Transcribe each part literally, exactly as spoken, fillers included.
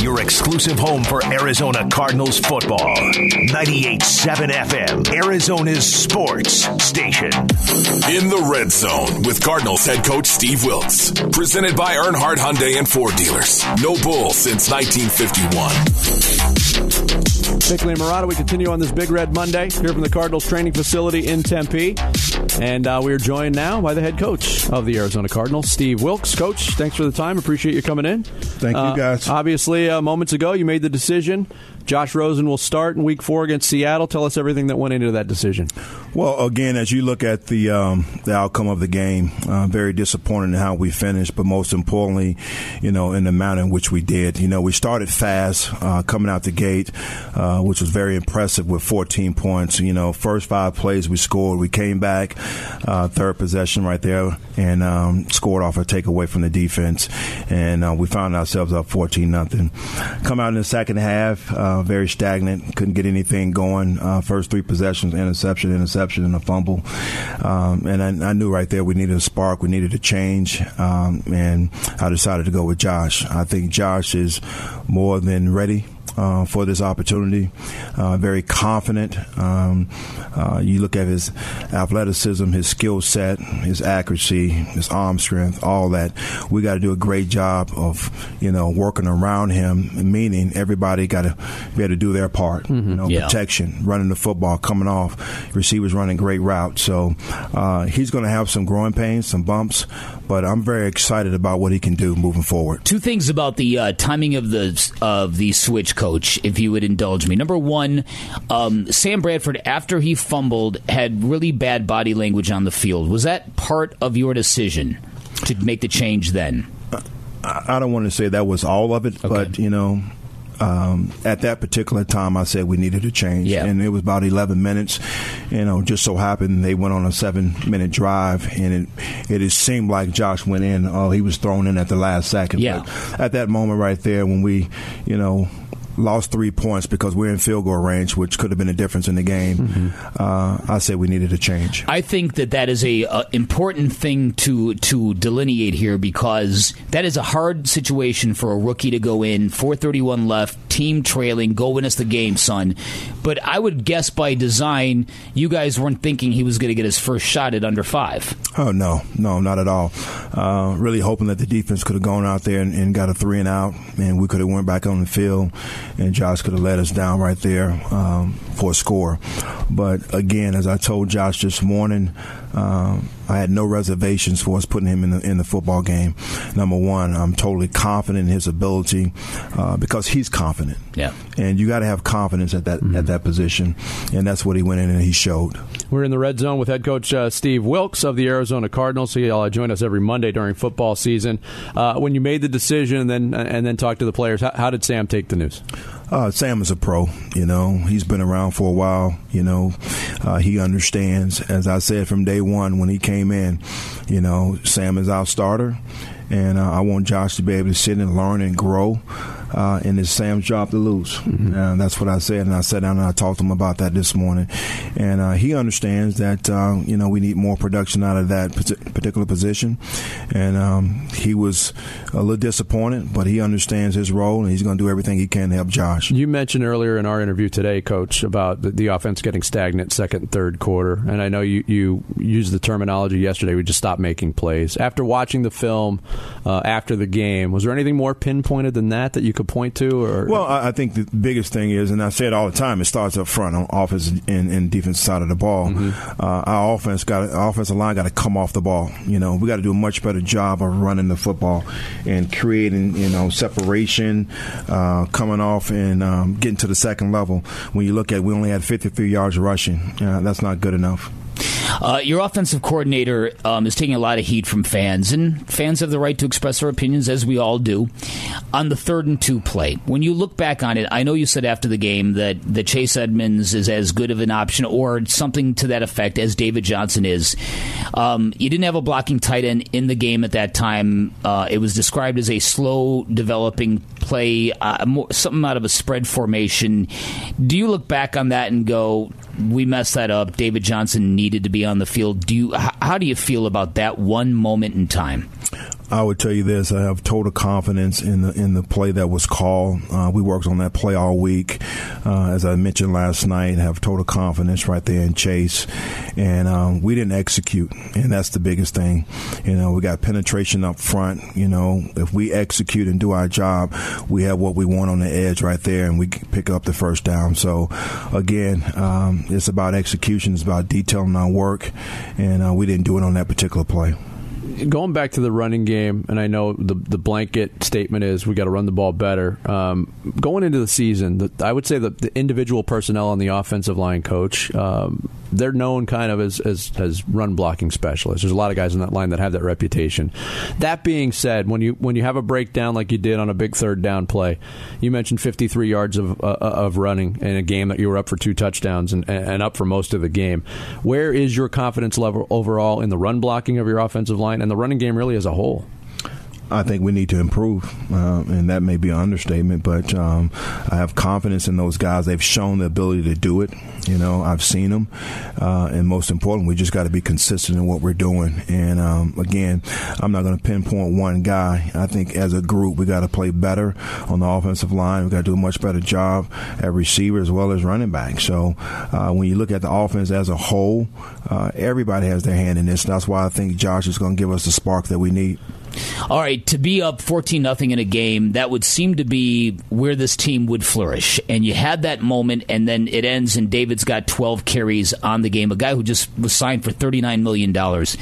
your exclusive home for Arizona Cardinals football. ninety-eight point seven F M, Arizona's sports station. In the Red Zone with Cardinals head coach Steve Wilks. Presented by Earnhardt Hyundai and Ford dealers. No bull since nineteen fifty-one. Bickley and Murata, we continue on this Big Red Monday here from the Cardinals training facility in Tempe. And uh, we are joined now by the head coach of the Arizona Cardinals, Steve Wilks. Coach, thanks for the time. Appreciate you coming in. Thank you, uh, guys. Obviously, uh, moments ago, you made the decision. Josh Rosen will start in week four against Seattle. Tell us everything that went into that decision. Well, again, as you look at the um, the outcome of the game, uh, very disappointed in how we finished, but most importantly, you know, in the manner in which we did. You know, we started fast uh, coming out the gate, uh, which was very impressive with fourteen points. You know, first five plays we scored. We came back, uh, third possession right there, and um, scored off a takeaway from the defense, and uh, we found ourselves up fourteen nothing. Come out in the second half. Uh, Uh, very stagnant, couldn't get anything going. Uh, first three possessions, interception, interception, and a fumble. Um, and I, I knew right there we needed a spark, we needed a change, um, and I decided to go with Josh. I think Josh is more than ready Uh, for this opportunity, uh, very confident. Um, uh, you look at his athleticism, his skill set, his accuracy, his arm strength, all that. We got to do a great job of, you know, working around him, meaning everybody got to be able to do their part. Mm-hmm. You know, yeah. Protection, running the football, coming off, receivers running great routes. So uh, he's going to have some growing pains, some bumps, but I'm very excited about what he can do moving forward. Two things about the uh, timing of the of the switch, Coach, if you would indulge me. Number one, um, Sam Bradford, after he fumbled, had really bad body language on the field. Was that part of your decision to make the change then? I don't want to say that was all of it, okay. but, you know, Um, at that particular time, I said we needed a change, yeah. and it was about eleven minutes. You know, just so happened they went on a seven-minute drive, and it it just seemed like Josh went in. Oh, he was thrown in at the last second. Yeah. But at that moment right there, when we, you know, lost three points because we're in field goal range, which could have been a difference in the game. Mm-hmm. Uh, I said we needed a change. I think that that is a, a important thing to to delineate here, because that is a hard situation for a rookie to go in, four thirty-one left, team trailing, go win us the game, son. But I would guess by design, you guys weren't thinking he was going to get his first shot at under five. Oh, no. No, not at all. Uh, really hoping that the defense could have gone out there and, and got a three and out, and we could have went back on the field, and Josh could have let us down right there um, for a score. But, again, as I told Josh this morning, um, I had no reservations for us putting him in the, in the football game. Number one, I'm totally confident in his ability uh, because he's confident. Yeah. And you got to have confidence at that mm-hmm. at that position, and that's what he went in and he showed. We're in the Red Zone with head coach uh, Steve Wilks of the Arizona Cardinals. He'll uh, join us every Monday during football season. Uh, when you made the decision and then and then talked to the players, how, how did Sam take the news? Uh, Sam is a pro, you know. He's been around for a while, you know. Uh, he understands, as I said from day one when he came in, you know, Sam is our starter. And uh, I want Josh to be able to sit and learn and grow. Uh, and it's Sam's job to lose. Mm-hmm. Uh, that's what I said. And I sat down and I talked to him about that this morning. And uh, he understands that, uh, you know, we need more production out of that particular position. And um, he was a little disappointed, but he understands his role, and he's going to do everything he can to help Josh. You mentioned earlier in our interview today, Coach, about the, the offense getting stagnant second and third quarter. And I know you, you used the terminology yesterday, we just stopped making plays. After watching the film, uh, after the game, was there anything more pinpointed than that that you could point to? Or Well, I, I think the biggest thing is, and I say it all the time, it starts up front on offense and, and defense side of the ball. Mm-hmm. Uh, our offense got our offensive line got to come off the ball. You know, we got to do a much better job of running the football and creating, you know, separation, uh, coming off and um, getting to the second level. When you look at, we only had fifty-three yards rushing. Uh, that's not good enough. Uh, your offensive coordinator um, is taking a lot of heat from fans, and fans have the right to express their opinions, as we all do, on the third and two play. When you look back on it, I know you said after the game that, that Chase Edmonds is as good of an option or something to that effect as David Johnson is. Um, you didn't have a blocking tight end in the game at that time. Uh, it was described as a slow developing play, uh, more, something out of a spread formation. Do you look back on that and go, we messed that up, David Johnson needed to be on the field? Do you? How do you feel about that one moment in time? I would tell you this: I have total confidence in the in the play that was called. Uh, we worked on that play all week, uh, as I mentioned last night. Have total confidence right there in Chase, and um, we didn't execute, and that's the biggest thing. You know, we got penetration up front. You know, if we execute and do our job, we have what we want on the edge right there, and we pick up the first down. So, again, um, it's about execution. It's about detailing our work, and uh, we didn't do it on that particular play. Going back to the running game, and I know the the blanket statement is we got to run the ball better. Um, going into the season, the, I would say that the individual personnel on the offensive line, coach, um, they're known kind of as, as as run blocking specialists. There's a lot of guys in that line that have that reputation. That being said, when you when you have a breakdown like you did on a big third down play, you mentioned fifty-three yards of uh, of running in a game that you were up for two touchdowns and, and up for most of the game. Where is your confidence level overall in the run blocking of your offensive line and the running game really as a whole? I think we need to improve, uh, and that may be an understatement, but um, I have confidence in those guys. They've shown the ability to do it. You know, I've seen them, uh, and most important, we just got to be consistent in what we're doing. And um, again, I'm not going to pinpoint one guy. I think as a group, we got to play better on the offensive line. We got to do a much better job at receiver as well as running back. So uh, when you look at the offense as a whole, uh, everybody has their hand in this. That's why I think Josh is going to give us the spark that we need. All right, to be up fourteen nothing in a game, that would seem to be where this team would flourish. And you had that moment, and then it ends, and David's got twelve carries on the game, a guy who just was signed for thirty-nine million dollars.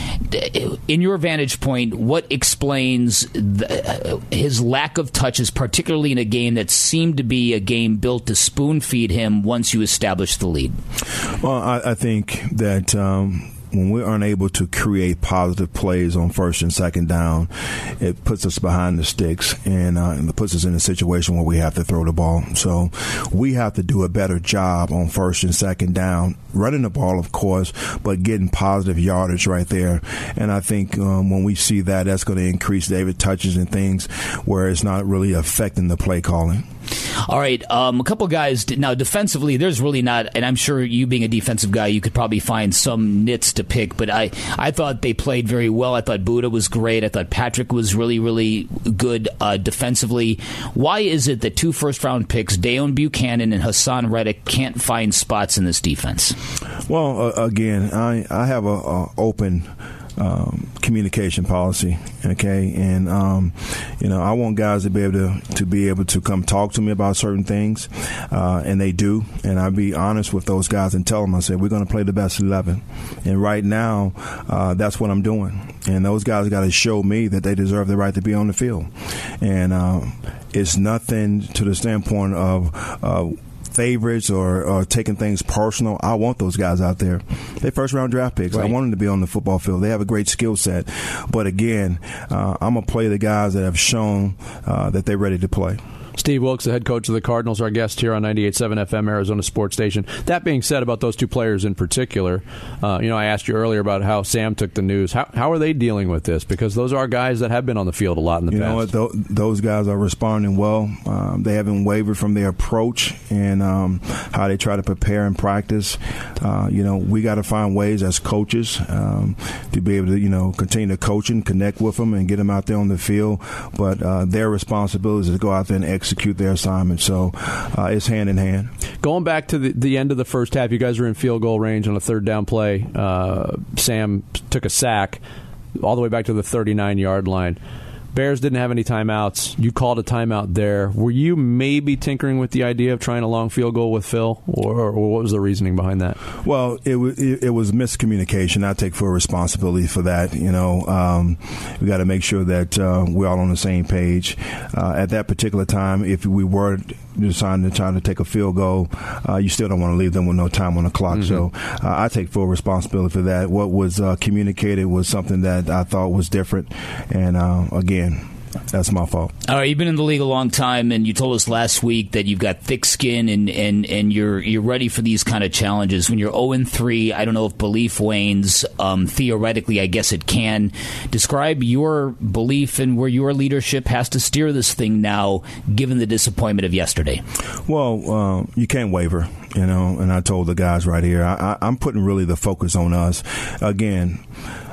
In your vantage point, what explains the, his lack of touches, particularly in a game that seemed to be a game built to spoon-feed him once you establish the lead? Well, I, I think that Um when we're unable to create positive plays on first and second down, it puts us behind the sticks and, uh, and it puts us in a situation where we have to throw the ball. So we have to do a better job on first and second down, running the ball, of course, but getting positive yardage right there. And I think um, when we see that, that's going to increase David touches and things where it's not really affecting the play calling. All right, um, a couple guys. Now, defensively, there's really not, and I'm sure you being a defensive guy, you could probably find some nits to pick, but I, I thought they played very well. I thought Buddha was great. I thought Patrick was really, really good uh, defensively. Why is it that two first-round picks, Dayon Buchanan and Hassan Reddick, can't find spots in this defense? Well, uh, again, I, I have a, a open Um, communication policy, okay, and um, you know I want guys to be able to to be able to come talk to me about certain things, uh, and they do, and I be honest with those guys and tell them, I said we're going to play the best eleven, and right now uh, that's what I'm doing, and those guys got to show me that they deserve the right to be on the field, and uh, it's nothing to the standpoint of Uh, favorites or, or taking things personal. I want those guys out there. They're first-round draft picks. Right. I want them to be on the football field. They have a great skill set. But, again, uh, I'm going to play the guys that have shown uh, that they're ready to play. Steve Wilks, the head coach of the Cardinals, our guest here on ninety-eight point seven F M, Arizona Sports Station. That being said, about those two players in particular, uh, you know, I asked you earlier about how Sam took the news. How how are they dealing with this? Because those are guys that have been on the field a lot in the you past. You know what? Th- those guys are responding well. Um, they haven't wavered from their approach and um, how they try to prepare and practice. Uh, you know, we got to find ways as coaches um, to be able to, you know, continue to coach and connect with them and get them out there on the field. But uh, their responsibility is to go out there and execute execute their assignment. So uh, it's hand in hand. Going back to the, the end of the first half, you guys were in field goal range on a third down play. Uh, Sam took a sack all the way back to the thirty-nine-yard line. Bears didn't have any timeouts. You called a timeout there. Were you maybe tinkering with the idea of trying a long field goal with Phil, or, or what was the reasoning behind that? Well, it was it, it was miscommunication. I take full responsibility for that. You know, um, we got to make sure that uh, we're all on the same page. Uh, at that particular time, if we were deciding to try to take a field goal, uh, you still don't want to leave them with no time on the clock. Mm-hmm. So uh, I take full responsibility for that. What was uh, communicated was something that I thought was different, and uh, again, that's my fault. All right, you've been in the league a long time, and you told us last week that you've got thick skin and, and, and you're you're ready for these kind of challenges. When you're oh and three, I don't know if belief wanes. Um, theoretically, I guess it can. Describe your belief in where your leadership has to steer this thing now, given the disappointment of yesterday. Well, uh, you can't waver, you know, and I told the guys right here, I, I, I'm putting really the focus on us. Again,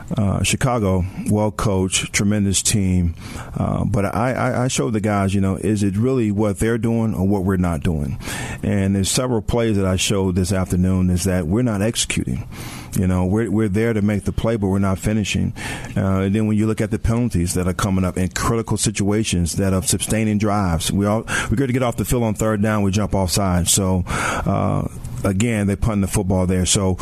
uh, Chicago, well coached, tremendous team. Uh, but I, I, I showed the guys, you know, is it really what they're doing or what we're not doing? And there's several plays that I showed this afternoon is that we're not executing. You know, we're we're there to make the play, but we're not finishing. Uh, and then when you look at the penalties that are coming up in critical situations that are sustaining drives, we all we're going to get off the field on third down, we jump offside. So. Uh, Again, they're punting the football there. So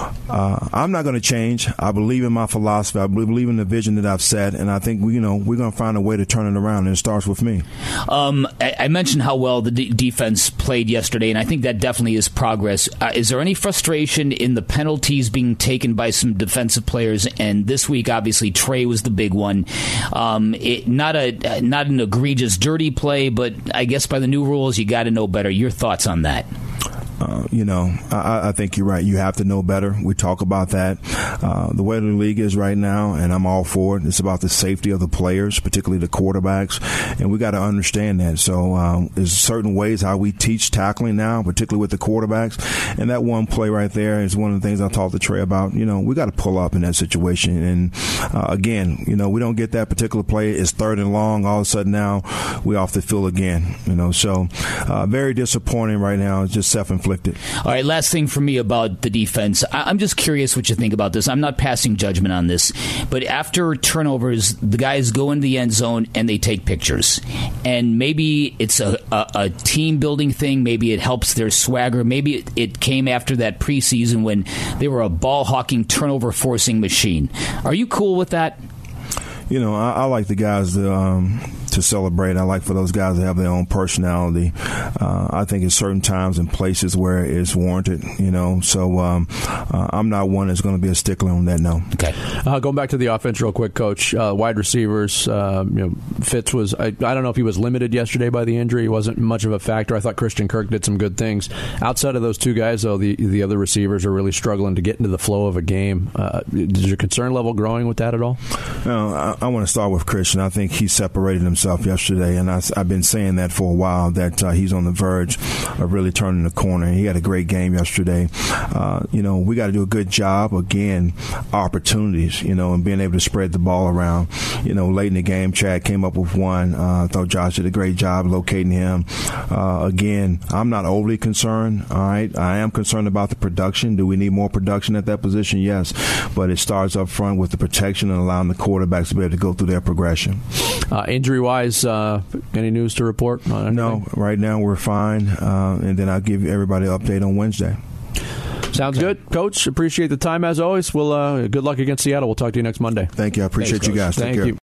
uh, I'm not going to change. I believe in my philosophy. I believe in the vision that I've set, and I think we, you know, we're going to find a way to turn it around, and it starts with me. Um, I, I mentioned how well the d- defense played yesterday, and I think that definitely is progress. Uh, is there any frustration in the penalties being taken by some defensive players? And this week, obviously, Trey was the big one. Um, it, not a not an egregious, dirty play, but I guess by the new rules, you got to know better. Your thoughts on that? Uh, you know, I, I think you're right. You have to know better. We talk about that. Uh, the way the league is right now, and I'm all for it, it's about the safety of the players, particularly the quarterbacks, and we got to understand that. So um, there's certain ways how we teach tackling now, particularly with the quarterbacks, and that one play right there is one of the things I talked to Trey about. You know, we got to pull up in that situation, and uh, again, you know, we don't get that particular play. It's third and long. All of a sudden now we off the field again. You know, so uh, very disappointing right now. It's just self-inflicted. All right, last thing for me about the defense. I'm just curious what you think about this. I'm not passing judgment on this, but after turnovers, the guys go into the end zone and they take pictures. And maybe it's a, a, a team-building thing. Maybe it helps their swagger. Maybe it, it came after that preseason when they were a ball-hawking, turnover-forcing machine. Are you cool with that? You know, I, I like the guys to, um, to celebrate. I like for those guys to have their own personality. Uh, I think in certain times and places where it's warranted, you know. So um, uh, I'm not one that's going to be a stickler on that, no. Okay. Uh, going back to the offense real quick, Coach. Uh, wide receivers, uh, you know, Fitz was, I, I don't know if he was limited yesterday by the injury. He wasn't much of a factor. I thought Christian Kirk did some good things. Outside of those two guys, though, the, the other receivers are really struggling to get into the flow of a game. Uh, is your concern level growing with that at all? No, I, I want to start with Christian. I think he separated himself yesterday, and I, I've been saying that for a while, that uh, he's on the verge of really turning the corner. He had a great game yesterday. Uh, you know, we got to do a good job, again, opportunities, you know, and being able to spread the ball around. You know, late in the game, Chad came up with one. Uh, I thought Josh did a great job locating him. Uh, again, I'm not overly concerned, all right? I am concerned about the production. Do we need more production at that position? Yes. But it starts up front with the protection and allowing the quarterbacks to be able to go through their progression. Uh, injury-wise, uh, any news to report on anything? No, right now we're fine, uh, and then I'll give everybody an update on Wednesday. Sounds okay. Good. Coach, appreciate the time as always. We'll, uh, good luck against Seattle. We'll talk to you next Monday. Thank you. I appreciate Thanks, you guys. Take Thank care. you.